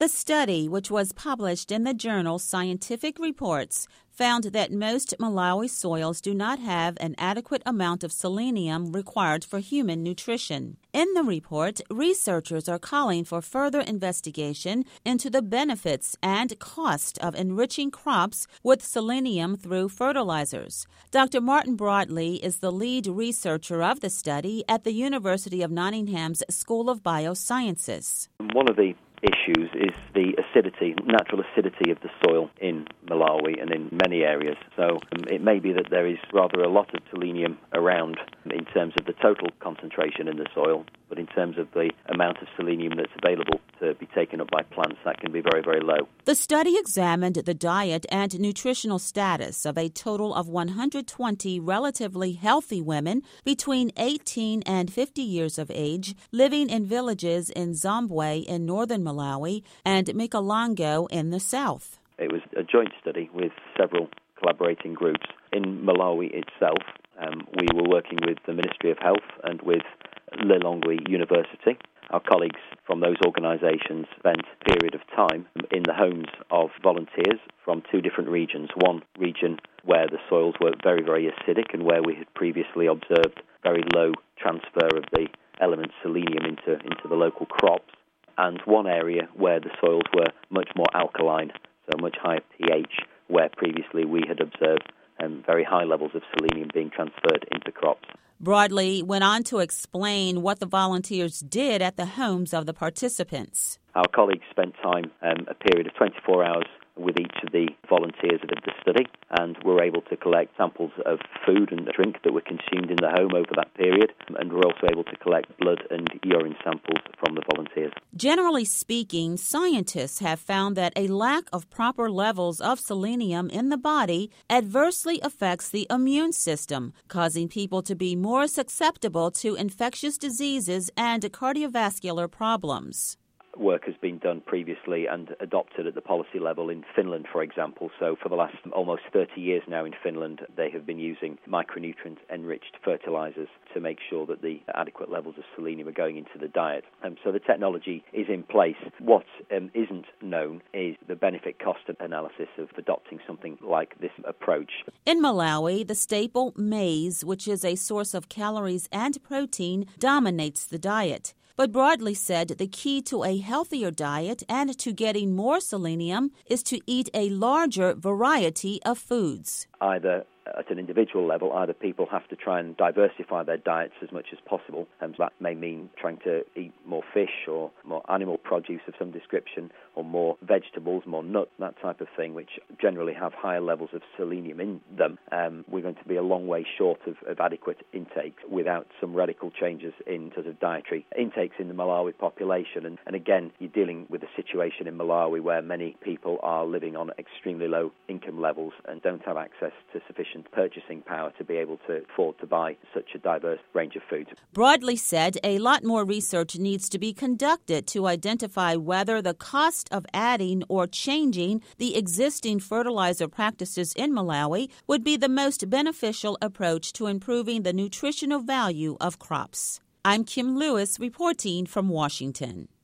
The study, which was published in the journal Scientific Reports, found that most Malawi soils do not have an adequate amount of selenium required for human nutrition. In the report, researchers are calling for further investigation into the benefits and cost of enriching crops with selenium through fertilizers. Dr. Martin Broadley is the lead researcher of the study at the University of Nottingham's School of Biosciences. One of the issues is the acidity, natural acidity of the soil in Malawi and in many areas. So it may be that there is rather a lot of selenium around in terms of the total concentration in the soil, but in terms of the amount of selenium that's available to be taken up by plants, that can be very, very low. The study examined the diet and nutritional status of a total of 120 relatively healthy women between 18 and 50 years of age living in villages in Zombwe in northern Malawi and Mikalango in the south. It was a joint study with several collaborating groups. In Malawi itself, we were working with the Ministry of Health and with Lilongwe University. Our colleagues from those organisations spent a period of time in the homes of volunteers from two different regions. One region where the soils were very, very acidic and where we had previously observed very low transfer of the element selenium into the local crops, and one area where the soils were much more alkaline, so much higher pH, where previously we had observed very high levels of selenium being transferred into crops. Broadley went on to explain what the volunteers did at the homes of the participants. Our colleagues spent time, a period of 24 hours, with each of the volunteers of the study, and were able to collect samples of food and drink that were consumed in the home over that period, and were also able to collect blood and urine samples from the volunteers. Generally speaking, scientists have found that a lack of proper levels of selenium in the body adversely affects the immune system, causing people to be more susceptible to infectious diseases and cardiovascular problems. Work has been done previously and adopted at the policy level in Finland, for example. So for the last almost 30 years now in Finland, they have been using micronutrient-enriched fertilizers to make sure that the adequate levels of selenium are going into the diet. So the technology is in place. What isn't known is the benefit-cost analysis of adopting something like this approach. In Malawi, the staple maize, which is a source of calories and protein, dominates the diet. But Broadley said the key to a healthier diet and to getting more selenium is to eat a larger variety of foods. Either at an individual level, either people have to try and diversify their diets as much as possible, and that may mean trying to eat more fish or more animal produce of some description, or more vegetables, more nuts, that type of thing, which generally have higher levels of selenium in them. We're going to be a long way short of adequate intake without some radical changes in terms of dietary intakes in the Malawi population. And again, you're dealing with a situation in Malawi where many people are living on extremely low income levels and don't have access to sufficient purchasing power to be able to afford to buy such a diverse range of foods. Broadley said a lot more research needs to be conducted to identify whether the cost of adding or changing the existing fertilizer practices in Malawi would be the most beneficial approach to improving the nutritional value of crops. I'm Kim Lewis reporting from Washington.